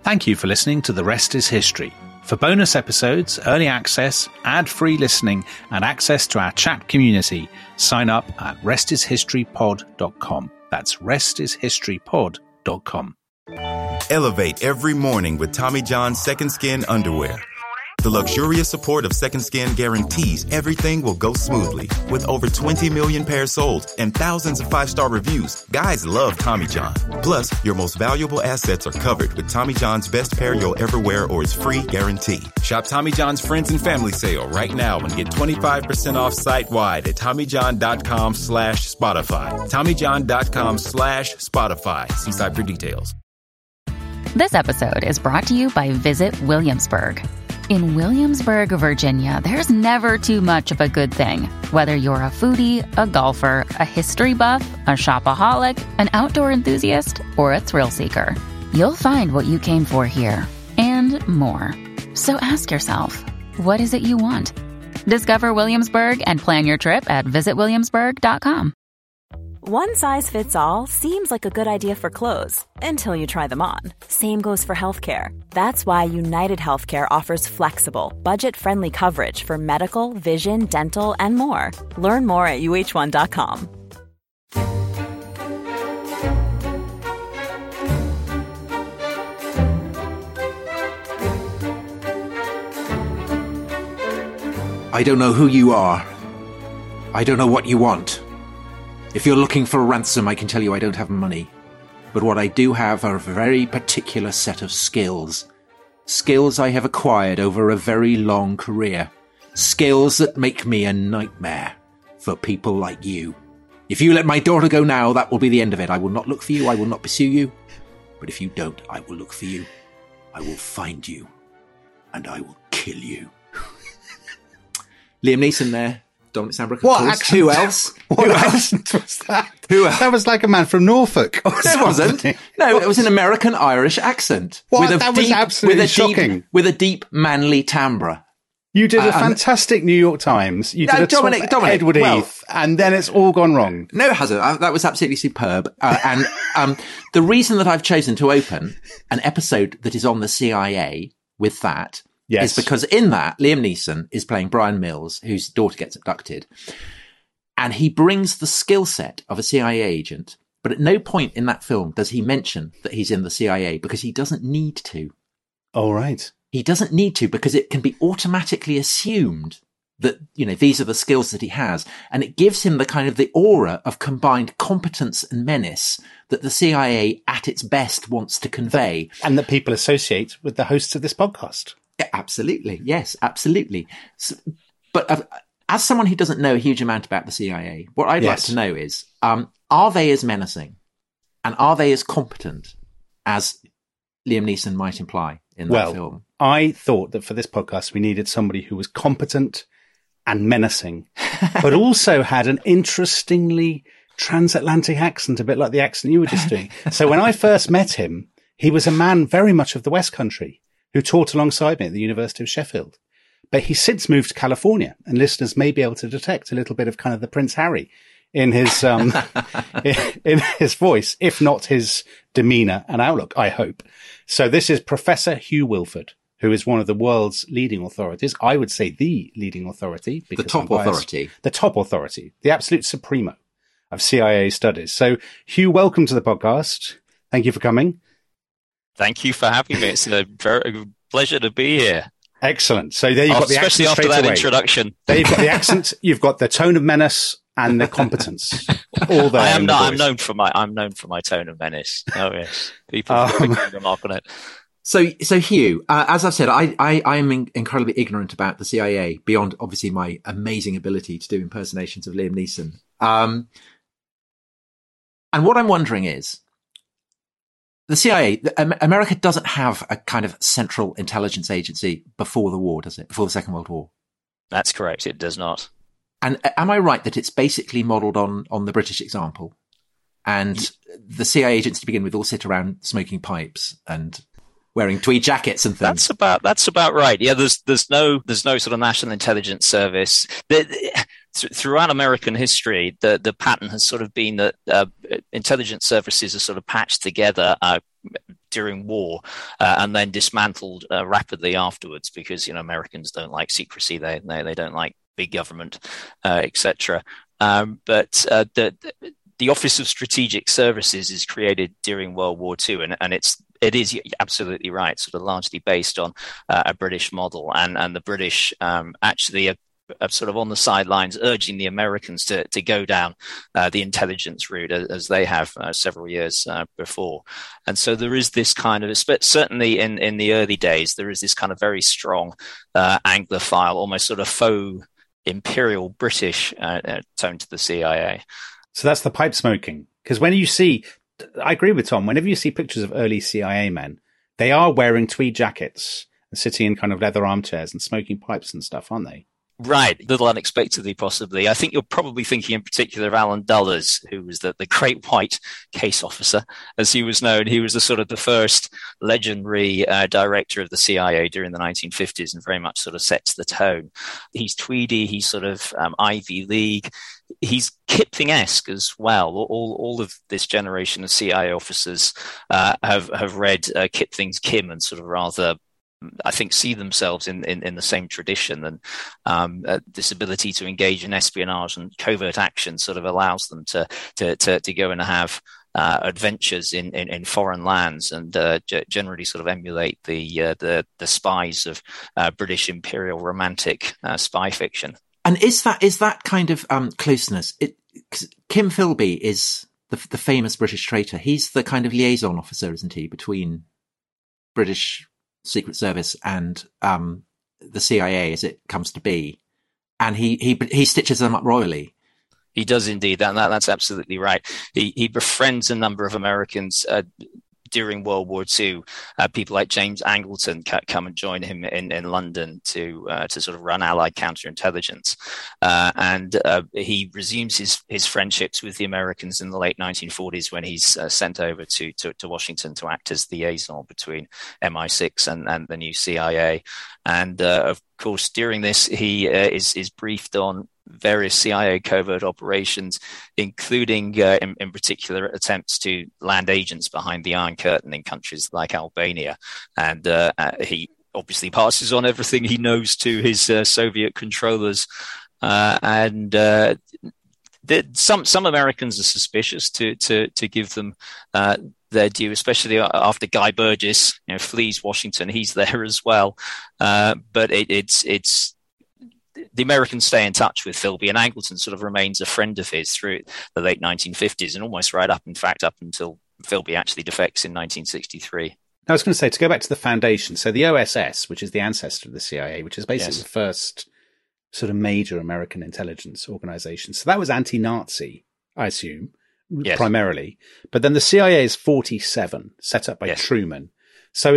Thank you for listening to The Rest is History. For bonus episodes, early access, ad-free listening, and access to our chat community, sign up at restishistorypod.com. That's restishistorypod.com. Elevate every morning with Tommy John's Second Skin underwear. The luxurious support of Second Skin guarantees everything will go smoothly. With over 20 million pairs sold and thousands of 5-star reviews, guys love Tommy John. Plus, your most valuable assets are covered with Tommy John's best pair you'll ever wear or its free guarantee. Shop Tommy John's Friends and Family Sale right now and get 25% off site-wide at TommyJohn.com/Spotify. TommyJohn.com/Spotify. See site for details. This episode is brought to you by Visit Williamsburg. In Williamsburg, Virginia, there's never too much of a good thing. Whether you're a foodie, a golfer, a history buff, a shopaholic, an outdoor enthusiast, or a thrill seeker, you'll find what you came for here and more. So ask yourself, what is it you want? Discover Williamsburg and plan your trip at visitwilliamsburg.com. One size fits all seems like a good idea for clothes until you try them on. Same goes for healthcare. That's why United Healthcare offers flexible, budget-friendly coverage for medical, vision, dental, and more. Learn more at uh1.com. I don't know who you are. I don't know what you want. If you're looking for a ransom, I can tell you I don't have money. But what I do have are a very particular set of skills. Skills I have acquired over a very long career. Skills that make me a nightmare for people like you. If you let my daughter go now, that will be the end of it. I will not look for you. I will not pursue you. But if you don't, I will look for you. I will find you. And I will kill you. Liam Neeson there. Dominic Sandbrook, of course. Accent? Who else? What Who accent was that? Who else? That was like a man from Norfolk. No, it wasn't. No, it was an American-Irish accent. What? That was absolutely shocking. With a deep, manly timbre. You did a fantastic New York Times. You did a Dominic, Edward Heath, and then it's all gone wrong. No, it hasn't. That was absolutely superb. And the reason that I've chosen to open an episode that is on the CIA with that is because in that, Liam Neeson is playing Brian Mills, whose daughter gets abducted. And he brings the skill set of a CIA agent, but at no point in that film does he mention that he's in the CIA because he doesn't need to. Oh, right. He doesn't need to because it can be automatically assumed that, you know, these are the skills that he has. And it gives him the kind of the aura of combined competence and menace that the CIA at its best wants to convey. And that people associate with the hosts of this podcast. Yeah, absolutely. Yes, absolutely. But as someone who doesn't know a huge amount about the CIA, what I'd like to know is, are they as menacing and are they as competent as Liam Neeson might imply in that film? I thought that for this podcast, we needed somebody who was competent and menacing, but also had an interestingly transatlantic accent, a bit like the accent you were just doing. So when I first met him, he was a man very much of the West Country who taught alongside me at the University of Sheffield. But he's since moved to California, and listeners may be able to detect a little bit of kind of the Prince Harry in his in his voice, if not his demeanor and outlook, I hope. So this is Professor Hugh Wilford, who is one of the world's leading authorities. I would say the leading authority. The top authority. The top authority. The absolute supremo of CIA studies. So Hugh, welcome to the podcast. Thank you for coming. Thank you for having me. It's a very pleasure to be here. Excellent. So there you've got the accent especially after that introduction. There you've got the accent, you've got the tone of menace and the competence. All there. I'm known for my tone of menace. Oh yes, people remark on it. So Hugh, as I've said, I am incredibly ignorant about the CIA beyond obviously my amazing ability to do impersonations of Liam Neeson. And what I'm wondering is, the CIA, America doesn't have a kind of central intelligence agency before the war, does it? Before the Second World War? That's correct. It does not. And am I right that it's basically modelled on the British example? And the CIA agents to begin with all sit around smoking pipes and wearing tweed jackets and things. That's about right. Yeah, there's no sort of national intelligence service. Throughout American history, the pattern has sort of been that intelligence services are sort of patched together during war, and then dismantled rapidly afterwards because, Americans don't like secrecy. They don't like big government, etc. But the Office of Strategic Services is created during World War II, and it is absolutely right, sort of largely based on a British model, and the British actually are sort of on the sidelines urging the Americans to go down the intelligence route as they have several years before. And so there is this kind of, certainly in the early days, there is this kind of very strong Anglophile, almost sort of faux imperial British tone to the CIA. So that's the pipe smoking. Because when you see, I agree with Tom, whenever you see pictures of early CIA men, they are wearing tweed jackets and sitting in kind of leather armchairs and smoking pipes and stuff, aren't they? Right, a little unexpectedly, possibly. I think you're probably thinking in particular of Alan Dulles, who was the Great White Case Officer, as he was known. He was the first legendary director of the CIA during the 1950s, and very much sort of sets the tone. He's tweedy, he's sort of Ivy League. He's Kipling-esque as well. All of this generation of CIA officers have read Kipling's Kim and sort of rather, I think, see themselves in the same tradition, and this ability to engage in espionage and covert action sort of allows them to go and have adventures in foreign lands and generally sort of emulate the spies of British imperial romantic spy fiction. And is that kind of closeness? Kim Philby is the famous British traitor. He's the kind of liaison officer, isn't he, between British Secret Service and the CIA as it comes to be, and he stitches them up royally. He does indeed. That's absolutely right. He befriends a number of Americans during World War II. People like James Angleton come and join him in London to sort of run Allied counterintelligence, and he resumes his friendships with the Americans in the late 1940s when he's sent over to Washington to act as the liaison between MI6 and the new CIA. And of course, during this, he is briefed on various CIA covert operations, including in particular attempts to land agents behind the Iron Curtain in countries like Albania. And he obviously passes on everything he knows to his Soviet controllers. And some Americans are suspicious to give them their due, especially after Guy Burgess flees Washington. He's there as well. But it's the Americans stay in touch with Philby, and Angleton sort of remains a friend of his through the late 1950s and almost right up until Philby actually defects in 1963. I was going to say, to go back to the foundation, so the OSS, which is the ancestor of the CIA, which is basically the first sort of major American intelligence organization. So that was anti-Nazi, I assume, primarily. But then the CIA is 47, set up by Truman. So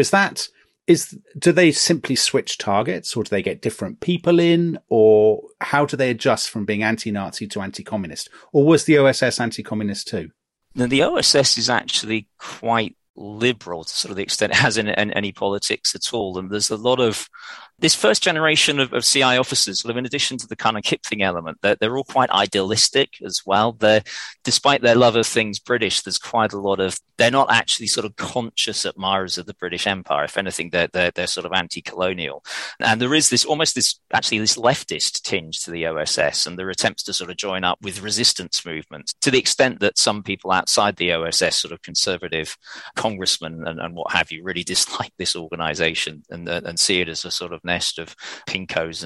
do they simply switch targets, or do they get different people in, or how do they adjust from being anti-Nazi to anti-communist? Or was the OSS anti-communist too? Now, the OSS is actually quite liberal to sort of the extent it has in any politics at all. And there's a lot of this first generation of CI officers, sort of in addition to the kind of Kipling element, they're all quite idealistic as well. Despite their love of things British, there's quite a lot of, they're not actually sort of conscious admirers of the British Empire. If anything, they're sort of anti-colonial. And there is this leftist tinge to the OSS, and there are attempts to sort of join up with resistance movements to the extent that some people outside the OSS, sort of conservative congressmen and what have you, really dislike this organization and see it as a sort of nest of pinkos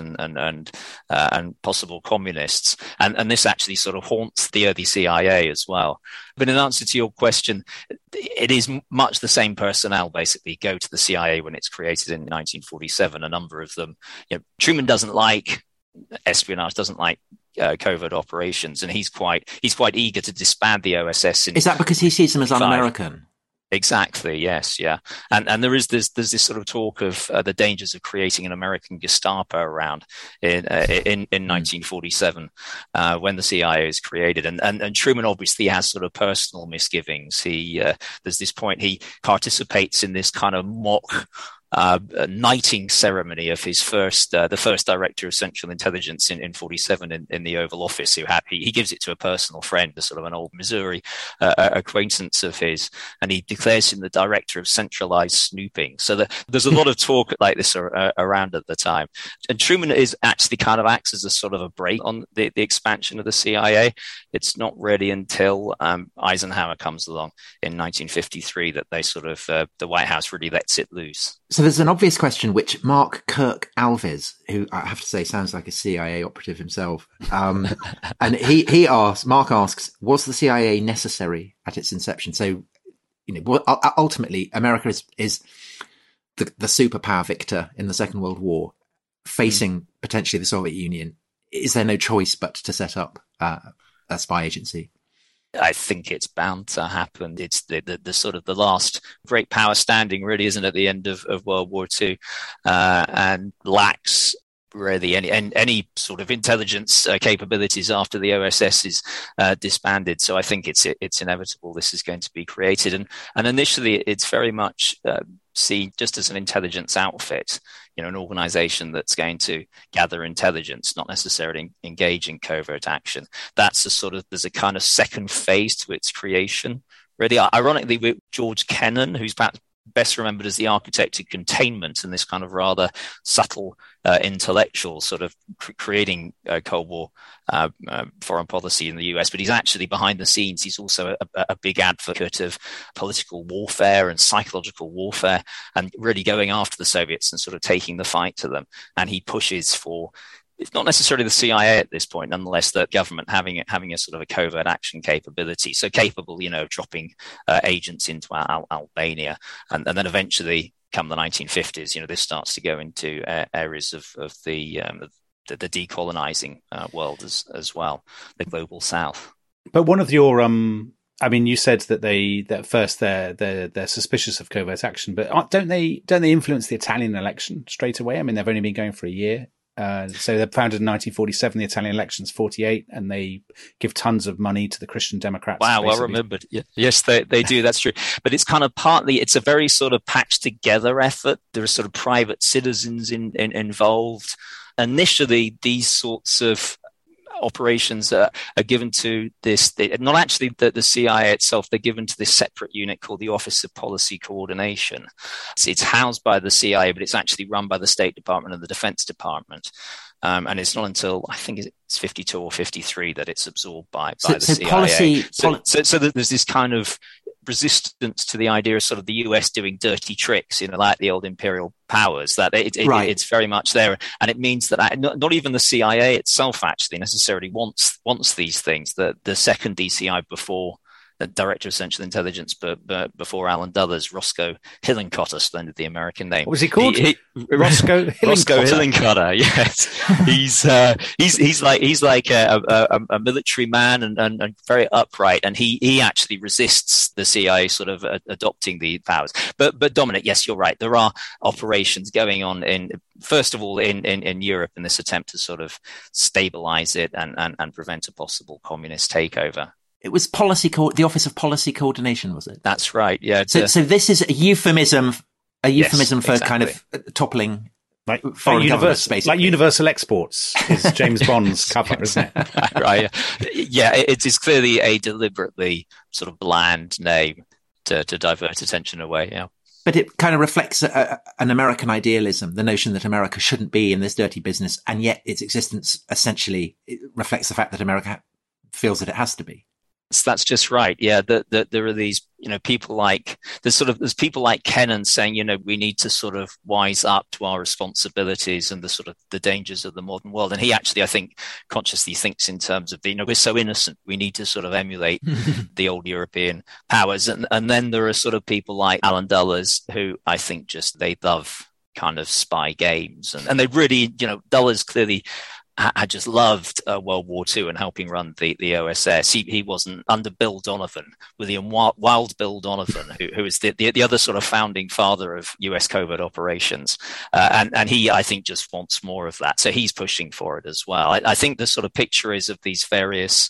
and possible communists, and this actually sort of haunts the early CIA as well. But in answer to your question, it is much the same personnel basically go to the CIA when it's created in 1947. A number of them, Truman doesn't like espionage, doesn't like covert operations, and he's quite eager to disband the OSS. Is that because he sees them as un-American? Exactly. Yes. Yeah. And there's this sort of talk of the dangers of creating an American Gestapo around in 1947 when the CIA is created. And Truman obviously has sort of personal misgivings. There's this point he participates in this kind of mock knighting ceremony of his the first director of Central Intelligence in 47 in the Oval Office, he gives it to a personal friend, a sort of an old Missouri acquaintance of his, and he declares him the director of centralized snooping. So there's a lot of talk like this around at the time. And Truman is actually kind of acts as a sort of a brake on the expansion of the CIA. It's not really until Eisenhower comes along in 1953 that they sort of, the White House really lets it loose. So there's an obvious question which Mark Kirk Alves, who I have to say sounds like a CIA operative himself, and Mark asks, was the CIA necessary at its inception? So, ultimately, America is the superpower victor in the Second World War, facing potentially the Soviet Union. Is there no choice but to set up a spy agency? I think it's bound to happen. It's the sort of the last great power standing, really, isn't at the end of World War II, and lacks really any sort of intelligence capabilities after the OSS is disbanded. So I think it's inevitable this is going to be created, and initially it's very much seen just as an intelligence outfit, an organization that's going to gather intelligence, not necessarily engage in covert action. There's a kind of second phase to its creation. Really, ironically, with George Kennan, who's perhaps best remembered as the architect of containment and this kind of rather subtle intellectual sort of creating Cold War foreign policy in the US, but he's actually behind the scenes. He's also a big advocate of political warfare and psychological warfare, and really going after the Soviets and sort of taking the fight to them. And he pushes for, it's not necessarily the CIA at this point, nonetheless, the government having a sort of a covert action capability, so capable, of dropping agents into Albania, and then eventually, come the 1950s, this starts to go into areas of the decolonizing world as well, the global South. But one of your, you said that at first they're suspicious of covert action, but don't they influence the Italian election straight away? They've only been going for a year. So they're founded in 1947, the Italian election's 48, and they give tons of money to the Christian Democrats. Wow, well remembered. Yeah. Yes, they do. That's true. But it's kind of it's a very sort of patched together effort. There are sort of private citizens involved. Initially, these sorts of operations are given to this, not actually the CIA itself, they're given to this separate unit called the Office of Policy Coordination. It's housed by the CIA, but it's actually run by the State Department and the Defense Department. And it's not until, I think it's 52 or 53 that it's absorbed by the CIA. So there's this kind of resistance to the idea of sort of the US doing dirty tricks, like the old imperial powers, that it's very much there. And it means that not even the CIA itself actually necessarily wants these things. The second DCI before the Director of Central Intelligence, but before Alan Dulles, Roscoe Hillenkotter, splendid the American name. What was he called? Roscoe Hillenkotter. Yes, he's like a military man and very upright, and he actually resists the CIA sort of adopting the powers. But Dominic, yes, you're right. There are operations going on first of all in Europe in this attempt to sort of stabilize it and prevent a possible communist takeover. It was the Office of Policy Coordination, was it? That's right. Yeah. So this is a euphemism for exactly. Kind of toppling foreign governments, basically. Like Universal Exports is James Bond's cover, isn't it? Right. Yeah. It is clearly a deliberately sort of bland name to divert attention away. Yeah. But it kind of reflects an American idealism, the notion that America shouldn't be in this dirty business, and yet its existence essentially reflects the fact that America feels that it has to be. That's just right. Yeah, that there are these, people like there's people like Kennan saying, we need to sort of wise up to our responsibilities and the sort of the dangers of the modern world. And he actually, I think, consciously thinks in terms of we're so innocent, we need to sort of emulate the old European powers. And then there are sort of people like Alan Dulles, who I think just they love kind of spy games, and they really, Dulles clearly had just loved World War II and helping run the OSS. He wasn't under Bill Donovan, William Wild Bill Donovan, who is the other sort of founding father of US covert operations. And he, I think, just wants more of that. So he's pushing for it as well. I think the sort of picture is of these various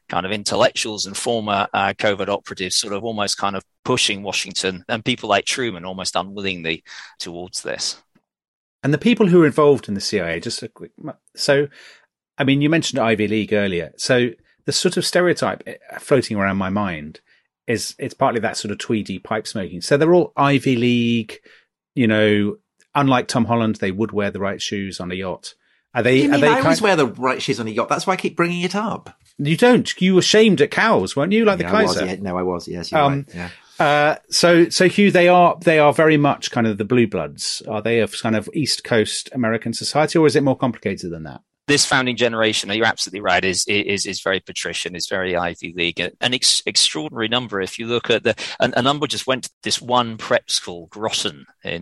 kind of intellectuals and former covert operatives sort of almost kind of pushing Washington and people like Truman almost unwillingly towards this. And the people who were involved in the CIA, just a quick, so, I mean, you mentioned Ivy League earlier. So the sort of stereotype floating around my mind is it's partly that sort of tweedy pipe smoking. So they're all Ivy League, you know, unlike Tom Holland, they would wear the right shoes on a yacht. Are they? I always wear the right shoes on a yacht. That's why I keep bringing it up. You don't. You were shamed at Cowes, weren't you? Like the Kaiser. I was. Yes, you're right. Yeah. So Hugh, they are very much kind of the blue bloods. Are they of kind of East Coast American society, or is it more complicated than that? This founding generation, you're absolutely right, is very patrician, is very Ivy League, an extraordinary number. If you look at a number just went to this one prep school, Groton, in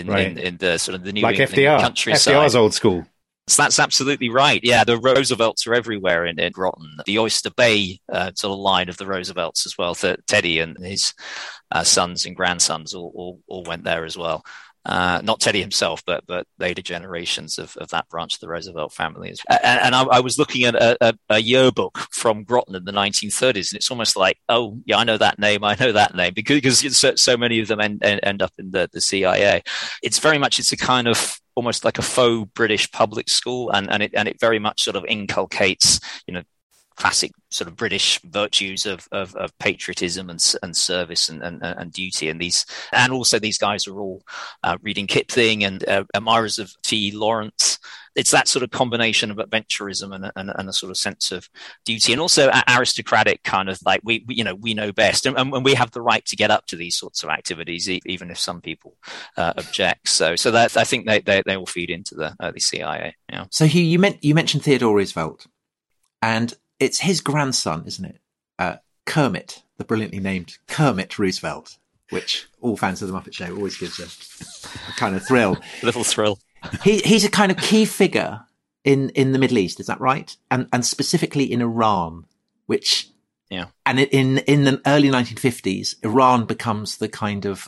the sort of the New England countryside. FDR's old school. So that's absolutely right. Yeah, the Roosevelts are everywhere in Groton. The Oyster Bay sort of line of the Roosevelts as well. Teddy and his sons and grandsons all went there as well. Not Teddy himself, but later generations of that branch of the Roosevelt family. And I was looking at a yearbook from Groton in the 1930s, and it's almost like, oh, yeah, I know that name, because so many of them end up in the CIA. It's a kind of almost like a faux British public school, and it very much sort of inculcates, you know, classic sort of British virtues of patriotism and service and duty, and also these guys are all reading Kipling and admirers of T. Lawrence. It's that sort of combination of adventurism and a sort of sense of duty, and also aristocratic kind of like we know best, and we have the right to get up to these sorts of activities, even if some people object. So that I think they all feed into the CIA. Yeah. So Hugh, you mentioned Theodore Roosevelt, and it's his grandson, isn't it? Kermit, the brilliantly named Kermit Roosevelt, which all fans of the Muppet Show always gives a kind of thrill. A little thrill. He's a kind of key figure in the Middle East, is that right? And specifically in Iran, which, yeah. And in the early 1950s, Iran becomes the kind of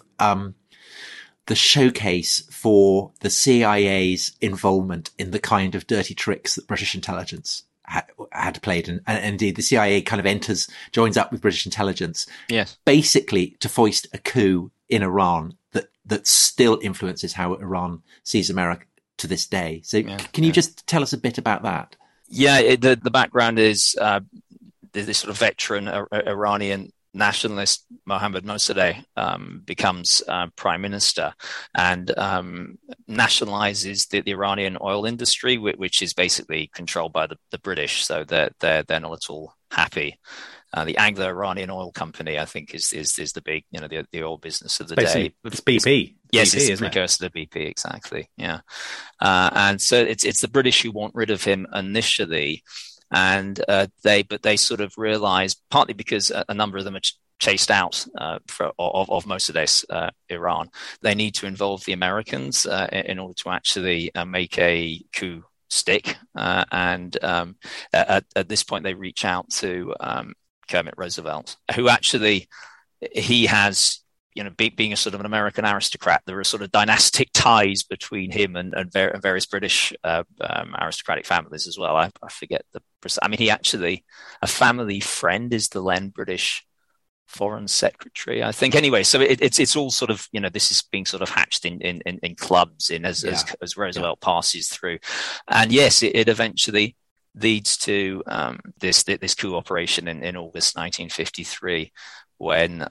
the showcase for the CIA's involvement in the kind of dirty tricks that British intelligence had played, and indeed the CIA kind of joins up with British intelligence, yes, basically to foist a coup in Iran that still influences how Iran sees America to this day. So can you just tell us a bit about that? Yeah, the background is this sort of veteran Iranian nationalist Mohammad Mossadegh becomes prime minister and nationalizes the Iranian oil industry, which is basically controlled by the British. So they're not at all happy. The Anglo-Iranian Oil Company, I think, is the big, you know, the oil business of the day. It's BP. Yes, BP, it's the precursor to BP, exactly. Yeah, and so it's the British who want rid of him initially. And they sort of realize, partly because a number of them are chased out of Mossadegh's Iran, they need to involve the Americans in order to actually make a coup stick. And at this point, they reach out to Kermit Roosevelt, who actually he has. You know, being a sort of an American aristocrat, there are sort of dynastic ties between him and various British aristocratic families as well. I forget he actually, a family friend is the then British Foreign Secretary, I think. Anyway, so it's all sort of, you know, this is being sort of hatched in clubs as Roosevelt passes through, and yes, it eventually leads to this coup operation in August 1953 when.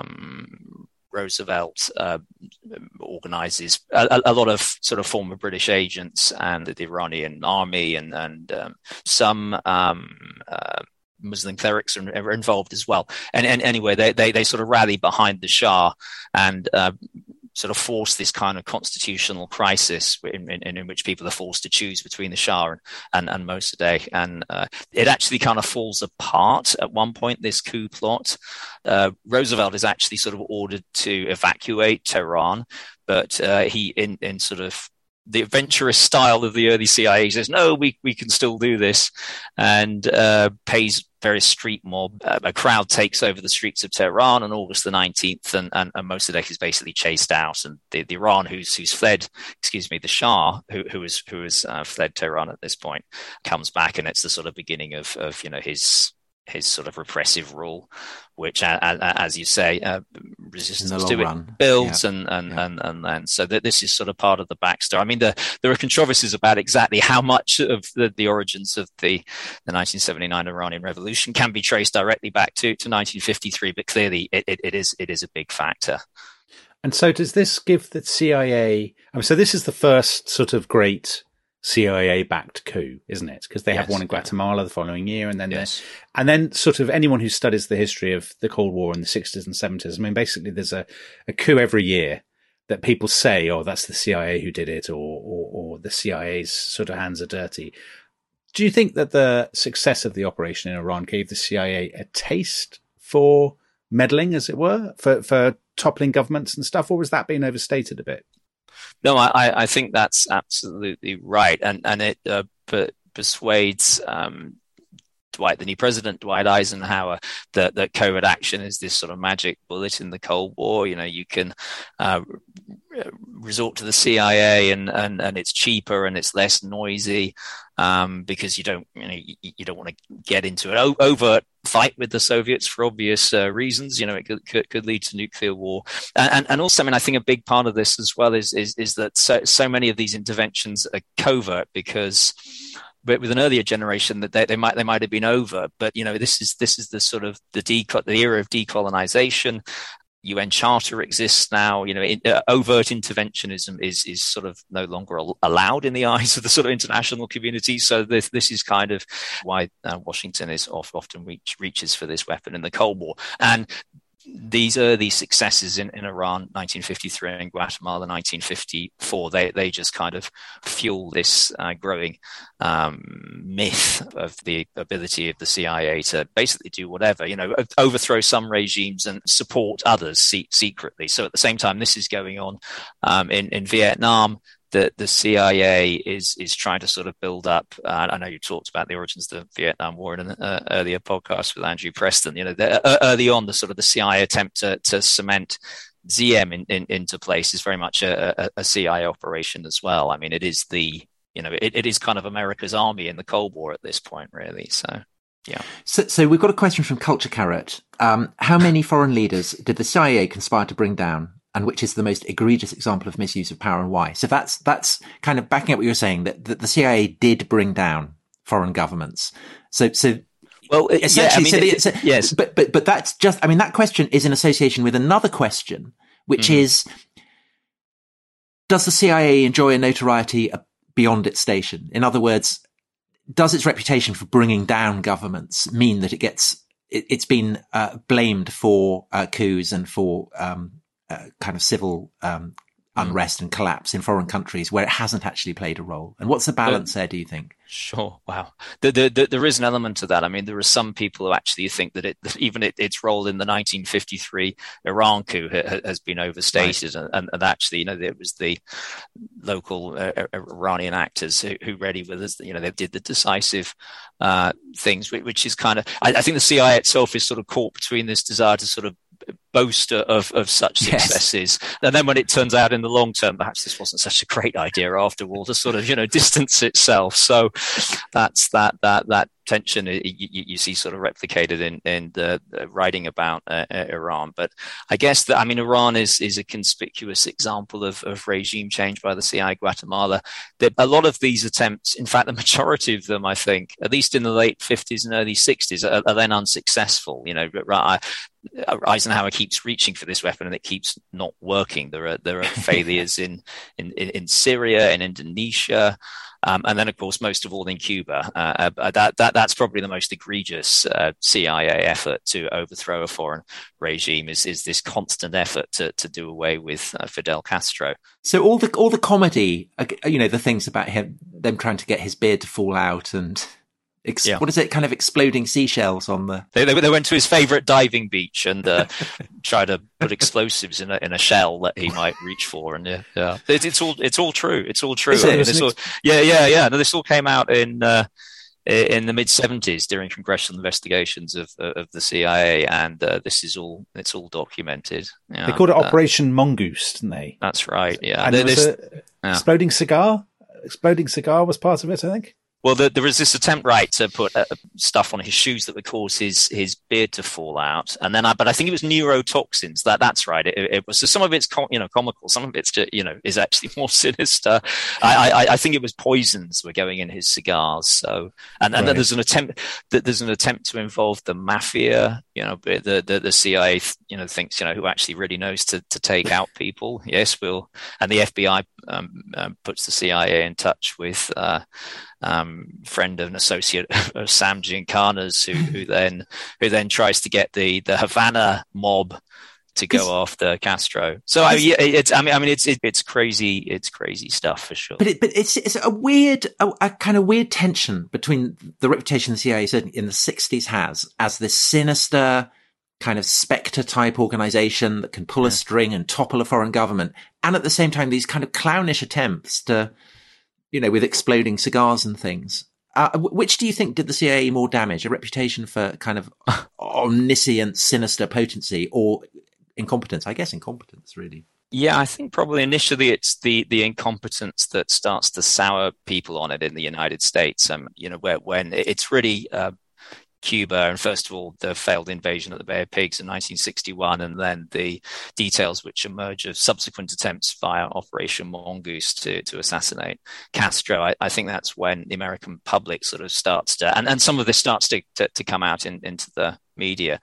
Roosevelt organizes a lot of sort of former British agents and the Iranian army and some Muslim clerics are involved as well. And anyway, they sort of rally behind the Shah and sort of force this kind of constitutional crisis in which people are forced to choose between the Shah and Mossadegh. And it actually kind of falls apart at one point, this coup plot. Roosevelt is actually sort of ordered to evacuate Tehran, but he, in sort of the adventurous style of the early CIA, says, no, we can still do this, and pays various street mob. A crowd takes over the streets of Tehran on August the 19th, and Mossadegh is basically chased out. And the Iran who's fled, the Shah, who has fled Tehran at this point, comes back, and it's the sort of beginning of you know, his his sort of repressive rule, which, as you say, resistance to it builds, and then so that this is sort of part of the backstory. I mean, there are controversies about exactly how much of the origins of the 1979 Iranian Revolution can be traced directly back to 1953, but clearly it is a big factor. And so, does this give the CIA? I mean, so this is the first sort of great CIA-backed coup, isn't it? Because they have one in Guatemala the following year, and then sort of anyone who studies the history of the Cold War in the 60s and 70s, I mean, basically there's a coup every year that people say, oh, that's the CIA who did it, or the CIA's sort of hands are dirty. Do you think that the success of the operation in Iran gave the CIA a taste for meddling, as it were, for toppling governments and stuff, or was that being overstated a bit? No, I think that's absolutely right, and it persuades the new president, Dwight Eisenhower, that covert action is this sort of magic bullet in the Cold War. You know, you can resort to the CIA, and it's cheaper and it's less noisy because you don't want to get into an overt fight with the Soviets for obvious reasons. You know, it could lead to nuclear war, and also, I mean, I think a big part of this as well is that so many of these interventions are covert because. But with an earlier generation, that they might have been over. But you know, this is the sort of the era of decolonization. UN Charter exists now. You know, overt interventionism is sort of no longer allowed in the eyes of the sort of international community. So this is kind of why Washington is often reaches for this weapon in the Cold War. And these early successes in Iran, 1953, and Guatemala, 1954, they just kind of fuel this growing myth of the ability of the CIA to basically do whatever, you know, overthrow some regimes and support others secretly. So at the same time, this is going on in Vietnam. The CIA is trying to sort of build up. I know you talked about the origins of the Vietnam War in an earlier podcast with Andrew Preston. You know, early on, the CIA attempt to cement ZM into place is very much a CIA operation as well. I mean, it is it is kind of America's army in the Cold War at this point, really. So. Yeah. So we've got a question from Culture Carrot. How many foreign leaders did the CIA conspire to bring down? And which is the most egregious example of misuse of power, and why? So that's kind of backing up what you were saying, that the CIA did bring down foreign governments. Well, essentially, yes. But that's just, I mean, that question is in association with another question, which is, does the CIA enjoy a notoriety beyond its station? In other words, does its reputation for bringing down governments mean that it's been blamed for coups and for kind of civil unrest and collapse in foreign countries where it hasn't actually played a role? And what's the balance there, do you think? Sure. Wow. There is an element to that. I mean, there are some people who actually think that its role in the 1953 Iran coup has been overstated. Right. And actually, you know, it was the local Iranian actors who ready with us, you know, they did the decisive things, which is kind of, I think the CIA itself is sort of caught between this desire to sort of boast of such successes, and then when it turns out in the long term perhaps this wasn't such a great idea after all, to sort of, you know, distance itself. So that's that tension you see sort of replicated in the writing about Iran. But I guess that, I mean, Iran is a conspicuous example of regime change by the CIA. Guatemala, a lot of these attempts, in fact the majority of them, I think, at least in the late 50s and early 60s, are then unsuccessful. You know, Eisenhower keeps reaching for this weapon and it keeps not working. There are failures in Syria, in Indonesia, and then of course most of all in Cuba. That's probably the most egregious CIA effort to overthrow a foreign regime is this constant effort to do away with Fidel Castro. So all the comedy, you know, the things about them trying to get his beard to fall out and. What is it? Kind of exploding seashells on the. They went to his favorite diving beach and tried to put explosives in a shell that he might reach for, and it's all true. It's all true. No, this all came out in the mid 70s during congressional investigations of the CIA, and it's all documented. Yeah, they called it Operation Mongoose, didn't they? That's right. Yeah, and exploding cigar. Exploding cigar was part of it, I think. Well, there was this attempt, right, to put stuff on his shoes that would cause his beard to fall out, and then but I think it was neurotoxins. That's right. It was, so some of it's comical, some of it's is actually more sinister. I think it was poisons were going in his cigars. So and right. Then there's an attempt to involve the mafia. The CIA thinks who actually really knows to take out people. Yes, and the FBI puts the CIA in touch with. Friend and associate of Sam Giancana's, who then tries to get the Havana mob to go after Castro. So it's crazy. It's crazy stuff for sure. But it's a weird, a kind of weird tension between the reputation the CIA certainly in the 60s has as this sinister kind of spectre type organization that can pull a string and topple a foreign government, and at the same time these kind of clownish attempts to, with exploding cigars and things. Which do you think did the CIA more damage? A reputation for kind of omniscient, sinister potency, or incompetence? I guess incompetence, really. Yeah, I think probably initially it's the incompetence that starts to sour people on it in the United States. When it's really Cuba, and first of all, the failed invasion of the Bay of Pigs in 1961, and then the details which emerge of subsequent attempts via Operation Mongoose to assassinate Castro. I think that's when the American public sort of starts to, and some of this starts to come out into the media,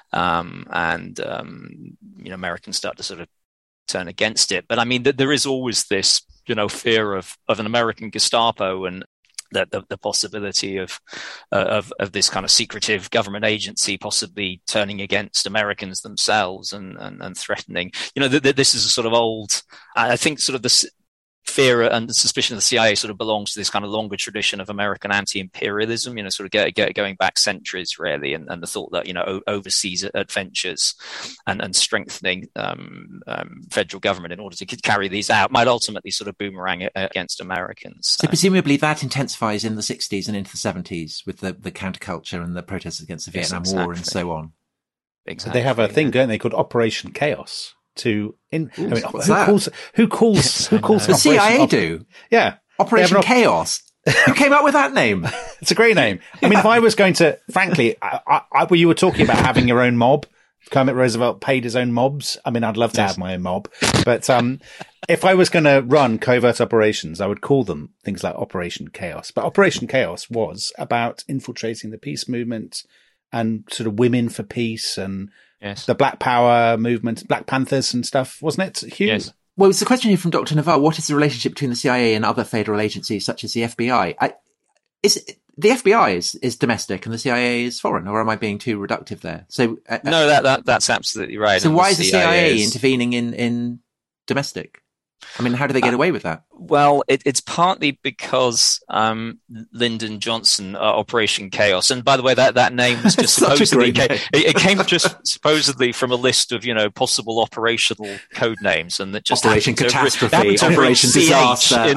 Americans start to sort of turn against it. But I mean, there is always this, fear of an American Gestapo, and the possibility of this kind of secretive government agency possibly turning against Americans themselves and threatening. This is a sort of old, I think sort of the fear and the suspicion of the CIA sort of belongs to this kind of longer tradition of American anti-imperialism, sort of going back centuries really, and the thought that, overseas adventures and strengthening federal government in order to carry these out might ultimately sort of boomerang against Americans. So presumably that intensifies in the 60s and into the 70s with the counterculture and the protests against the Vietnam War and so on. Exactly. They have a thing, don't they, called Operation Chaos. Who calls the CIA do? Yeah, Operation Chaos. Who came up with that name? It's a great name. I mean, if I was going to, frankly, you were talking about having your own mob. Kermit Roosevelt paid his own mobs. I mean, I'd love to have my own mob, but if I was going to run covert operations, I would call them things like Operation Chaos. But Operation Chaos was about infiltrating the peace movement and sort of women for peace and. Yes. The Black Power movement, Black Panthers and stuff, wasn't it, Hugh? Yes. Well, it's a question here from Dr. Navarre. What is the relationship between the CIA and other federal agencies such as the FBI? The FBI is domestic and the CIA is foreign, or am I being too reductive there? So no, that's absolutely right. So why is the CIA intervening in domestic? I mean, how do they get away with that? Well, it's partly because Lyndon Johnson, Operation Chaos, and by the way, that name was just supposedly it came just supposedly from a list of possible operational code names, and that just Operation Catastrophe, Operation Disaster,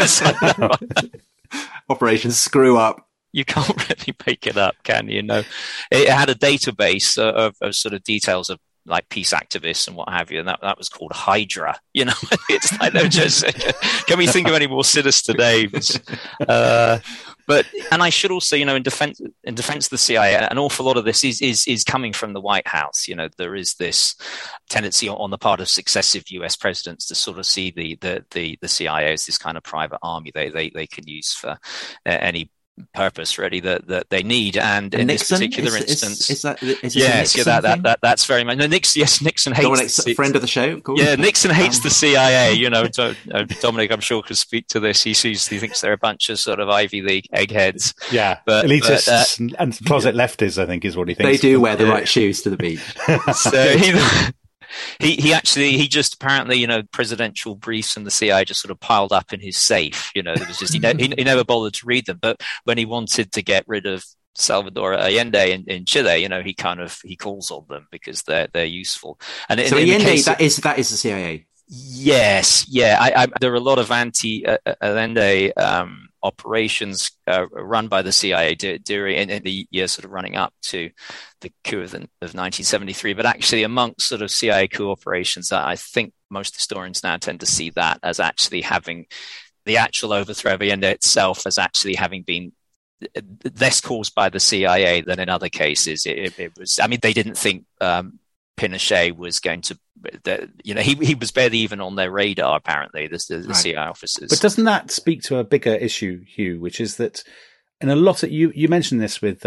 Operation Screw Up. You can't really make it up, can you? No, it had a database of sort of details of like peace activists and what have you, and that was called Hydra. It's like can we think of any more sinister names? But I should also, in defense of the CIA, an awful lot of this is coming from the White House. There is this tendency on the part of successive US presidents to sort of see the CIA as this kind of private army they can use for any purpose really that they need, and in Nixon, this particular instance, that's very much Nixon hates friend of the show, of course. Yeah, Nixon hates the CIA. Dominic, I'm sure, could speak to this. He thinks they're a bunch of sort of Ivy League eggheads. Yeah, elitists and closet leftists, I think, is what he thinks. They do wear the right shoes to the beach. So he just apparently, presidential briefs and the CIA just sort of piled up in his safe. There was just he never bothered to read them. But when he wanted to get rid of Salvador Allende in Chile, he calls on them because they're useful. And so Allende, that is the CIA. Yes, yeah. There are a lot of anti-Allende operations run by the CIA during in the years sort of running up to the coup of 1973. But actually, amongst sort of CIA coup operations, I think most historians now tend to see that as actually having the actual overthrow of Allende itself as actually having been less caused by the CIA than in other cases. It was, I mean, they didn't think Pinochet was going to, he was barely even on their radar, apparently, the CIA officers. But doesn't that speak to a bigger issue, Hugh, which is that in a lot of, you mentioned this with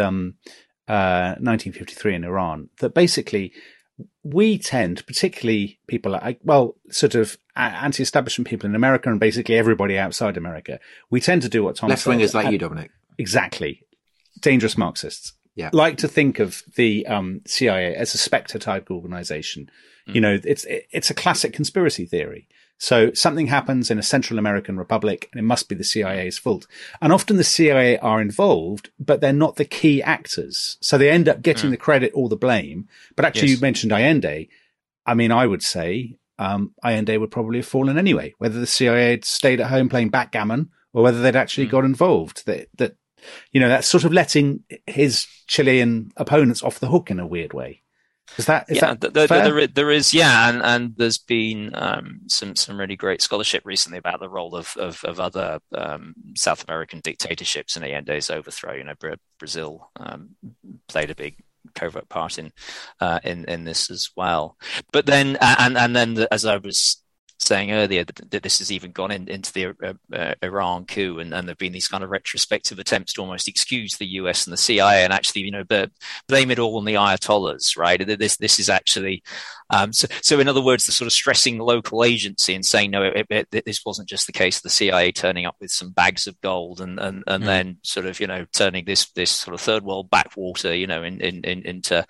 1953 in Iran, that basically we tend, particularly people like, well, sort of anti-establishment people in America and basically everybody outside America, we tend to do what Tom said. Left-wingers like you, Dominic. Exactly. Dangerous Marxists. Yeah. Like to think of the CIA as a Spectre-type organization. You know, it's a classic conspiracy theory. So something happens in a Central American republic and it must be the CIA's fault. And often the CIA are involved, but they're not the key actors. So they end up getting the credit or the blame. But actually, you mentioned Allende. I mean, I would say Allende would probably have fallen anyway, whether the CIA had stayed at home playing backgammon or whether they'd actually got involved. That that's sort of letting his Chilean opponents off the hook in a weird way. Is that fair? There is, and there's been some really great scholarship recently about the role of other South American dictatorships in Allende's overthrow. You know, Brazil played a big covert part in this as well. But then, and then, as I was saying earlier, that this has even gone into the Iran coup, and there've been these kind of retrospective attempts to almost excuse the US and the CIA and actually, blame it all on the Ayatollahs, right? This is actually, so in other words, the sort of stressing local agency and saying, no, this wasn't just the case of the CIA turning up with some bags of gold and then sort of, turning this sort of third world backwater, into,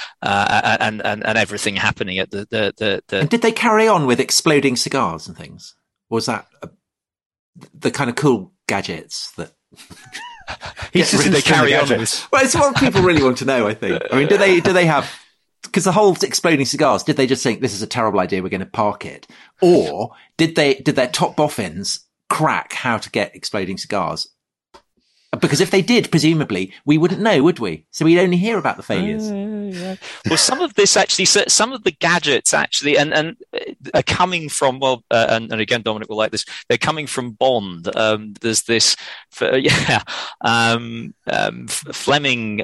and everything happening at the. And did they carry on with exploding cigars and things? Or was that the kind of cool gadgets that they carry on with? Well, it's what people really want to know, I think. I mean, do they have, because the whole exploding cigars, did they just think this is a terrible idea, we're going to park it? Or did their top boffins crack how to get exploding cigars? Because if they did, presumably, we wouldn't know, would we? So we'd only hear about the failures. Yeah. Well, some of this actually, some of the gadgets actually, and are coming from, and again, Dominic will like this, they're coming from Bond. There's this, Fleming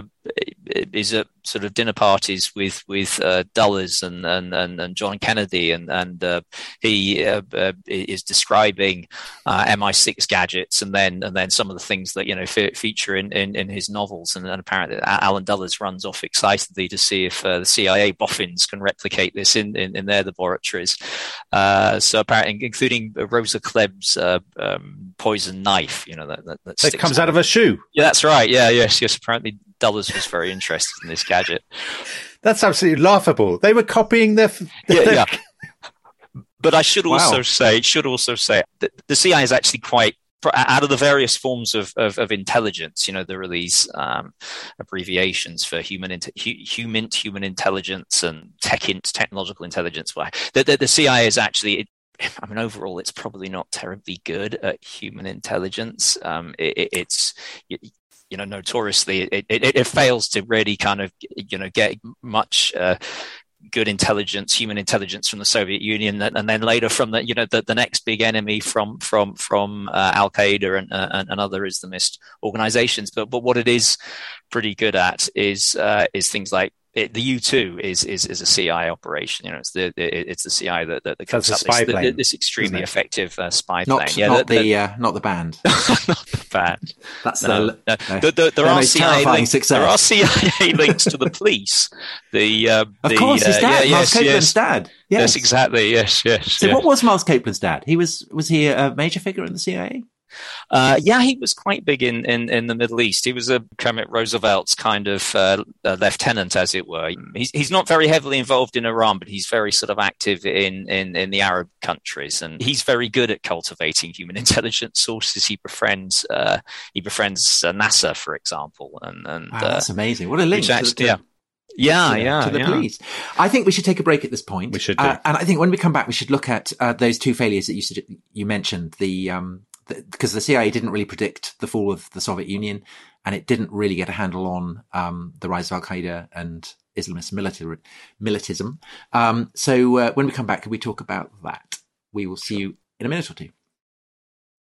is at sort of dinner parties with Dulles and John Kennedy, and he is describing MI6 gadgets, and then some of the things that feature in his novels, and apparently Alan Dulles runs off excitedly to see if the CIA boffins can replicate this in their laboratories. So apparently, including Rosa Klebb's poison knife, that comes out of a shoe. Yeah, that's right. Yes. Apparently, Dulles was very interested in this gadget. That's absolutely laughable. They were copying their. Yeah. But I should also say that the CIA is actually quite, out of the various forms of intelligence, there are these abbreviations for human intelligence and technological intelligence. The CIA is actually, overall, it's probably not terribly good at human intelligence. It's notoriously, it fails to really kind of, get much good intelligence, human intelligence from the Soviet Union, and then later from the next big enemy from Al Qaeda and other Islamist organizations. But what it is pretty good at is things like the U-2 is a CI operation. It's the CI that comes up this extremely effective spy plane. Not the band. Not the band. That's there are CIA links to the police. Of course, his dad, Miles Copeland's dad. Yes, exactly. Yes. So, what was Miles Copeland's dad? Was he a major figure in the CIA? He was quite big in the Middle East. He was a Kermit Roosevelt's kind of lieutenant, as it were. He's not very heavily involved in Iran, but he's very sort of active in the Arab countries, and he's very good at cultivating human intelligence sources. He befriends NASA, for example, and wow, that's amazing. What a link! To the police. I think we should take a break at this point. We should do. And I think when we come back, we should look at those two failures that you mentioned. Because the CIA didn't really predict the fall of the Soviet Union, and it didn't really get a handle on the rise of Al Qaeda and Islamist militism. So when we come back, we talk about that. We will see you in a minute or two.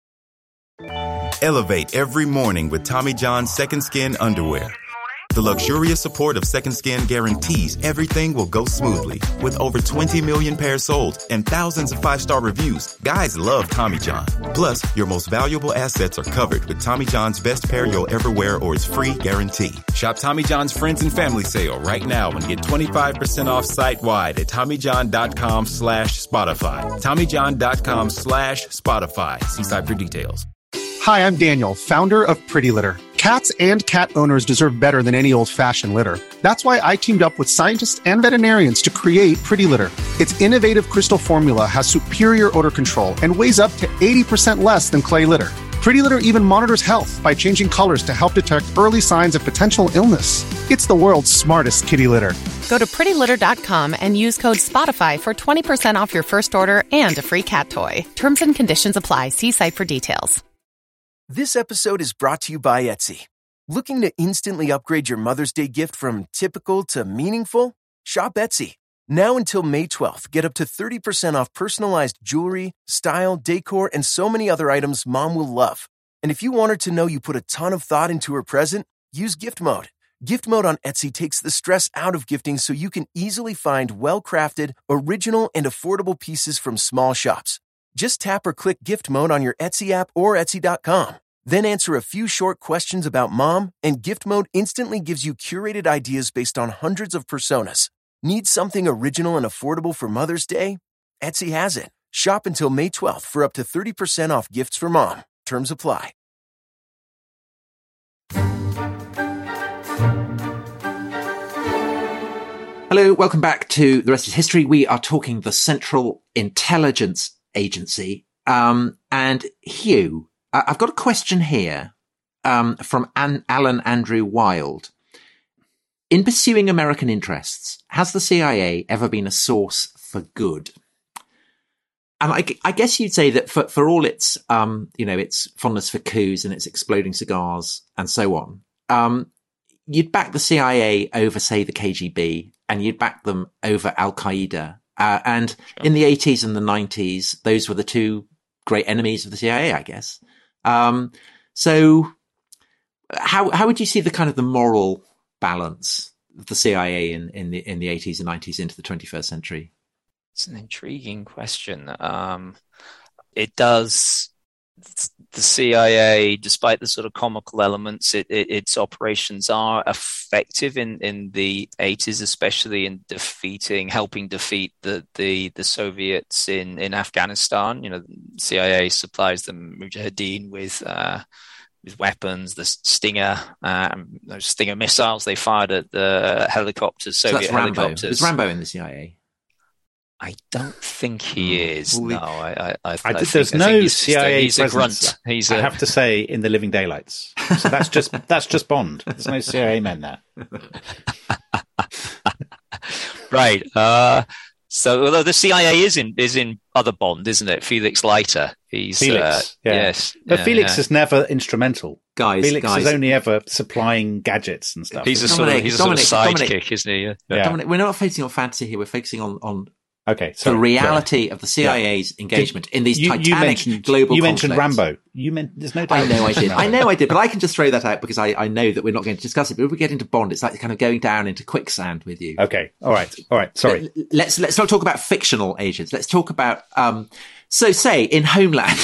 Elevate every morning with Tommy John's Second Skin underwear. The luxurious support of Second Skin guarantees everything will go smoothly. With over 20 million pairs sold and thousands of 5-star reviews, guys love Tommy John. Plus, your most valuable assets are covered with Tommy John's best pair you'll ever wear or its free guarantee. Shop Tommy John's Friends and Family Sale right now and get 25% off site-wide at TommyJohn.com/Spotify. TommyJohn.com/Spotify. See site for details. Hi, I'm Daniel, founder of Pretty Litter. Cats and cat owners deserve better than any old-fashioned litter. That's why I teamed up with scientists and veterinarians to create Pretty Litter. Its innovative crystal formula has superior odor control and weighs up to 80% less than clay litter. Pretty Litter even monitors health by changing colors to help detect early signs of potential illness. It's the world's smartest kitty litter. Go to prettylitter.com and use code SPOTIFY for 20% off your first order and a free cat toy. Terms and conditions apply. See site for details. This episode is brought to you by Etsy. Looking to instantly upgrade your Mother's Day gift from typical to meaningful? Shop Etsy. Now until May 12th, get up to 30% off personalized jewelry, style, decor, and so many other items Mom will love. And if you want her to know you put a ton of thought into her present, use Gift Mode. Gift Mode on Etsy takes the stress out of gifting so you can easily find well-crafted, original, and affordable pieces from small shops. Just tap or click Gift Mode on your Etsy app or Etsy.com. Then answer a few short questions about Mom, and Gift Mode instantly gives you curated ideas based on hundreds of personas. Need something original and affordable for Mother's Day? Etsy has it. Shop until May 12th for up to 30% off gifts for Mom. Terms apply. Hello, welcome back to The Rest is History. We are talking the Central Intelligence Agency. And Hugh, I've got a question here from Alan Andrew Wild. In pursuing American interests, has the CIA ever been a source for good? And I guess you'd say that for all its, its fondness for coups and its exploding cigars and so on, you'd back the CIA over, say, the KGB, and you'd back them over Al-Qaeda. And in the 80s and the 90s, those were the two great enemies of the CIA, I guess. So how would you see the kind of the moral balance of the CIA in the 80s and 90s into the 21st century? It's an intriguing question. It does. The CIA, despite the sort of comical elements, its operations are effective in the 80s, especially in helping defeat the Soviets in Afghanistan. You know, CIA supplies the Mujahideen with weapons, the Stinger, those Stinger missiles they fired at the helicopters, Soviet helicopters. Is Rambo in the CIA? I don't think he is. No, I there's no CIA he's presence. A grunt. I have to say, in The Living Daylights. So that's just Bond. There's no CIA men there. Right. So, although the CIA is in other Bond, isn't it? Felix Leiter. He's Felix. Yes, but Felix is never instrumental. Felix is only ever supplying gadgets and stuff. He's a sort of sidekick, isn't he? Yeah. Dominic, we're not focusing on fantasy here. We're focusing on the reality of the CIA's engagement in these titanic global conflicts. You mentioned Rambo. There's no doubt. I know I did, but I can just throw that out because I know that we're not going to discuss it. But if we get into Bond, it's like kind of going down into quicksand with you. Okay. All right. Sorry. Let's not talk about fictional agents. Let's talk about, so say in Homeland.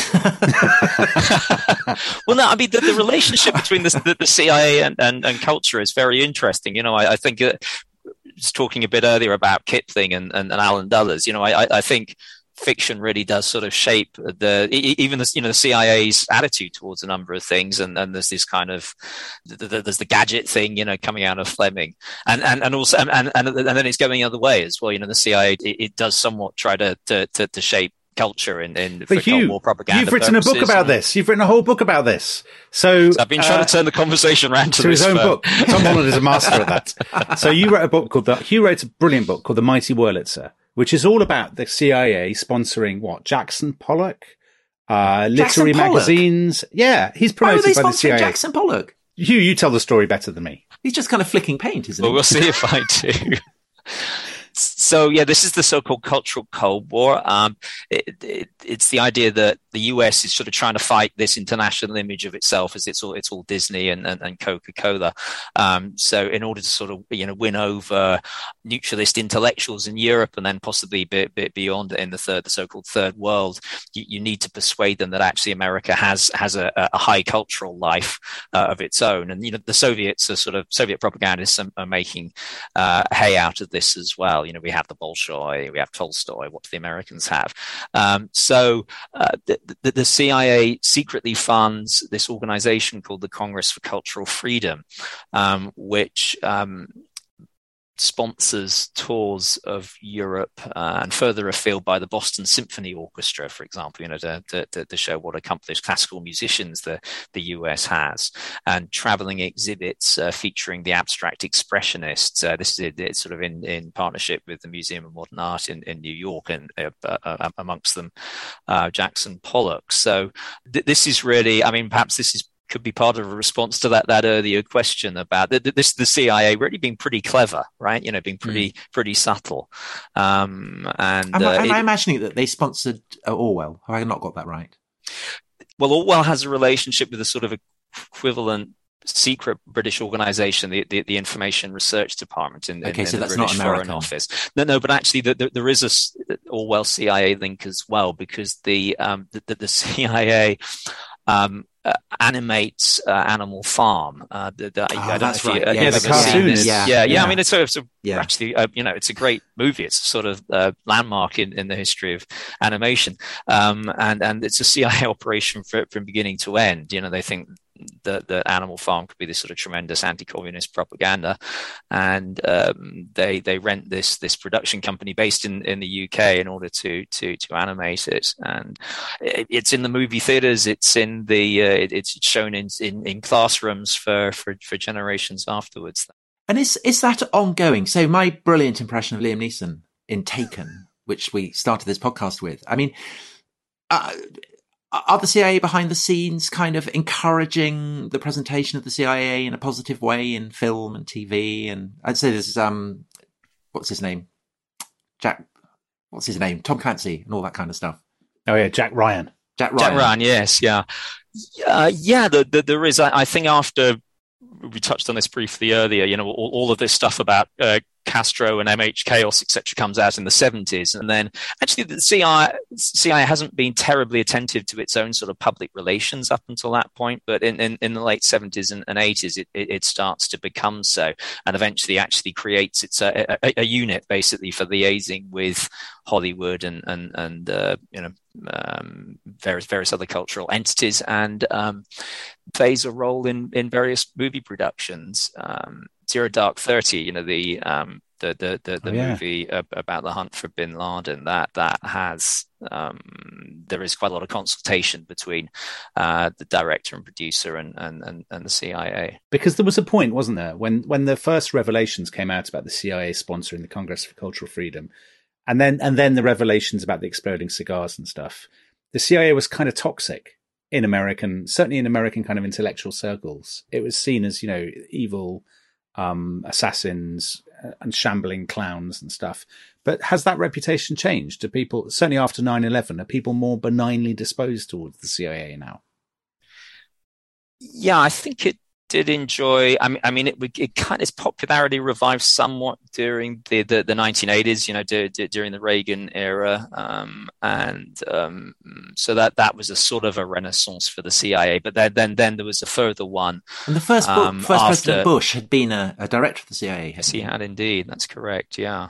Well, no, I mean, the relationship between the CIA and culture is very interesting. You know, I think just talking a bit earlier about Kipling and Alan Dulles, you know, I think fiction really does sort of shape the CIA's attitude towards a number of things, and there's this kind of there's the gadget thing, you know, coming out of Fleming, and also and then it's going the other way as well. You know, the CIA it does somewhat try to shape culture and but Hugh, more propaganda. You've written a book about this. You've written a whole book about this. So I've been trying to turn the conversation around to his own book. Tom Holland is a master at that. So Hugh wrote a brilliant book called The Mighty Wurlitzer, which is all about the CIA sponsoring Jackson Pollock, literary magazines. Yeah, he's promoted by the CIA. Jackson Pollock? Hugh, you tell the story better than me. He's just kind of flicking paint, isn't he? Well, we'll see if I do. So yeah, this is the so-called cultural Cold War. It's the idea that the US is sort of trying to fight this international image of itself as it's all Disney and Coca-Cola. So in order to sort of win over neutralist intellectuals in Europe and then possibly beyond in the so-called third world, you need to persuade them that actually America has a high cultural life of its own. And the Soviets are Soviet propagandists are making hay out of this as well. We have the Bolshoi, we have Tolstoy. What do the Americans have? So the CIA secretly funds this organization called the Congress for Cultural Freedom, which sponsors tours of Europe and further afield by the Boston Symphony Orchestra, for example, to show what accomplished classical musicians the US has, and traveling exhibits featuring the abstract expressionists. This is sort of in partnership with the Museum of Modern Art in New York, and amongst them Jackson Pollock. So this is really, perhaps this could be part of a response to that earlier question about the CIA really being pretty clever, right? Being pretty subtle. Am I imagining that they sponsored Orwell? Have I not got that right? Well, Orwell has a relationship with a sort of equivalent secret British organization, the Information Research Department in the British Foreign Office. No, but actually there is a Orwell CIA link as well, because the CIA animates Animal Farm. I don't know if you the cartoons. Yeah. I mean, it's actually, it's a great movie. It's a sort of landmark in the history of animation, and it's a CIA operation from beginning to end. They think that Animal Farm could be this sort of tremendous anti-communist propaganda, and they rent this production company based in the UK in order to animate it, and it's in the movie theaters. It's in it's shown in classrooms for generations afterwards. And is that ongoing? So my brilliant impression of Liam Neeson in Taken, which we started this podcast with, are the CIA behind the scenes kind of encouraging the presentation of the CIA in a positive way in film and TV? And I'd say there's, what's his name? Tom Clancy and all that kind of stuff. Oh yeah, Jack Ryan. Jack Ryan, yes, yeah. There is, I think, after we touched on this briefly earlier, all of this stuff about Castro and MH Chaos, etc., comes out in the 70s. And then actually the CIA hasn't been terribly attentive to its own sort of public relations up until that point. But in the late 70s and 80s, it starts to become so, and eventually actually creates a unit basically for liaising with Hollywood and various other cultural entities, and plays a role in various movie productions. Zero Dark 30, the movie about the hunt for Bin Laden, that has there is quite a lot of consultation between the director and producer and the CIA. Because there was a point, wasn't there, when the first revelations came out about the CIA sponsoring the Congress for Cultural Freedom, and then the revelations about the exploding cigars and stuff. The CIA was kind of toxic certainly in American kind of intellectual circles. It was seen as, evil assassins and shambling clowns and stuff. But has that reputation changed? Do people, certainly after 9/11, are people more benignly disposed towards the CIA now? Yeah, I think it did enjoy. Its popularity revived somewhat during the 1980s. During the Reagan era, so that was a sort of a renaissance for the CIA. But then there was a further one. And the first President Bush had been a director of the CIA. Yes, he had indeed. That's correct. Yeah.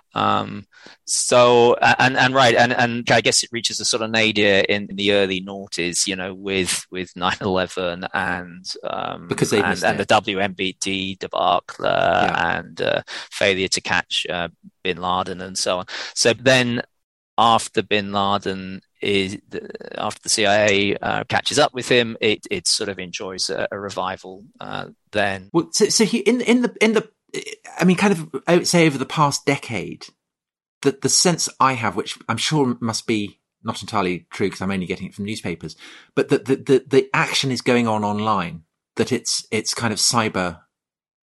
So I guess it reaches a sort of nadir in the early noughties, with 9/11 and because they missed and the WMBD debacle and failure to catch Bin Laden and so on. So then, after Bin Laden after the CIA catches up with him, it sort of enjoys a revival. Then, well, so he, kind of, I would say over the past decade, the sense I have, which I'm sure must be not entirely true because I'm only getting it from newspapers, but that the action is going on online, that it's kind of cyber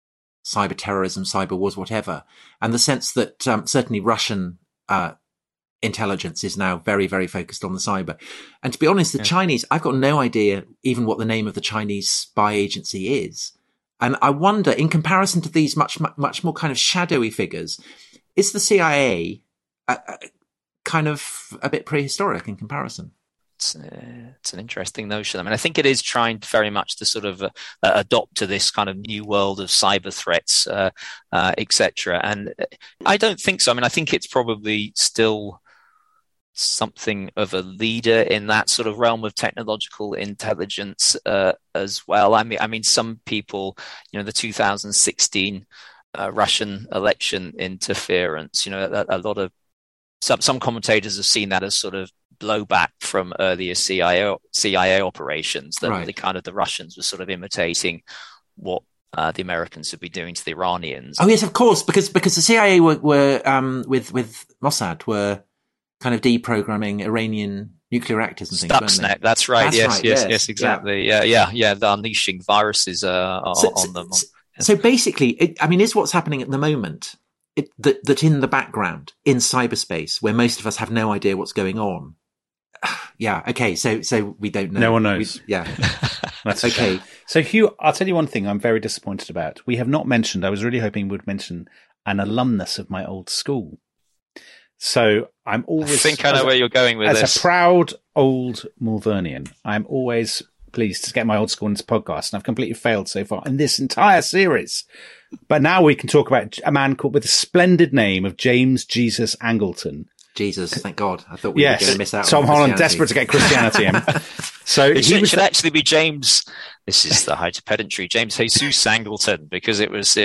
cyber terrorism, cyber wars, whatever, and the sense that certainly Russian intelligence is now very, very focused on the cyber. And to be honest, the Chinese, I've got no idea even what the name of the Chinese spy agency is. And I wonder, in comparison to these much more kind of shadowy figures, is the CIA kind of a bit prehistoric in comparison? It's an interesting notion. I mean, I think it is trying very much to sort of adopt to this kind of new world of cyber threats, etc. And I don't think so. I mean, I think it's probably still something of a leader in that sort of realm of technological intelligence as well. I mean, some people, the 2016 Russian election interference, a lot of some commentators have seen that as sort of blowback from earlier CIA operations, that the Russians were sort of imitating what the Americans would be doing to the Iranians. Oh yes, of course, because the CIA were with Mossad were kind of deprogramming Iranian nuclear reactors and things. Stuxnet, that's right. Yes, exactly. Yeah. They're unleashing viruses on them. So basically, is what's happening at the moment that in the background, in cyberspace, where most of us have no idea what's going on. Yeah. Okay. So we don't know. No one knows. That's okay. So Hugh, I'll tell you one thing I'm very disappointed about. We have not mentioned, I was really hoping we'd mention an alumnus of my old school. So I'm always... I think I know where you're going with this. As a proud old Malvernian, I'm always pleased to get my old school into podcast, and I've completely failed so far in this entire series. But now we can talk about a man called with the splendid name of James Jesus Angleton. Jesus, thank God. I thought we were going to miss out Tom Holland, desperate to get Christianity in. So it should actually be James. This is the height of pedantry. James Jesus Angleton, because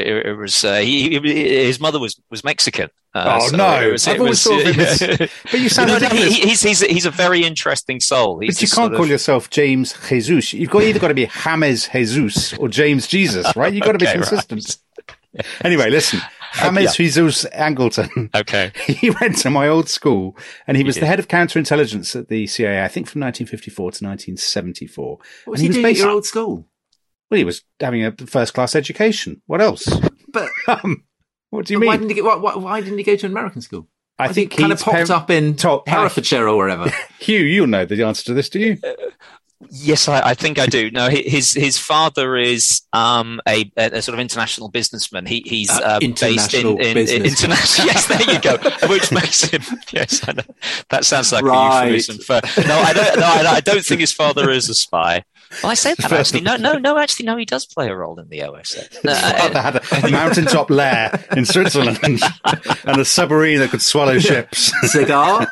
his mother was Mexican. But you sound he's a very interesting soul. But you can't call yourself James Jesus. You've either got to be James Jesus or James Jesus, right? You've got to be consistent. Right. Anyway, listen. James Jesus Angleton. Okay. He went to my old school, and he was the head of counterintelligence at the CIA, I think from 1954 to 1974. What was he doing at your old school? Well, he was having a first-class education. What else? But what do you mean? Why didn't he go to an American school? I think he kind of popped up in Herefordshire or wherever. Hugh, you'll know the answer to this, do you? Yes, I think I do. No, his father is a sort of international businessman. He's based in international. Yes, there you go. Which makes him. Yes, I know. That sounds like a euphemism for. No, I don't think his father is a spy. Well, I say that actually. No, he does play a role in the OSS. His father had a mountaintop lair in Switzerland and a submarine that could swallow ships. Cigar.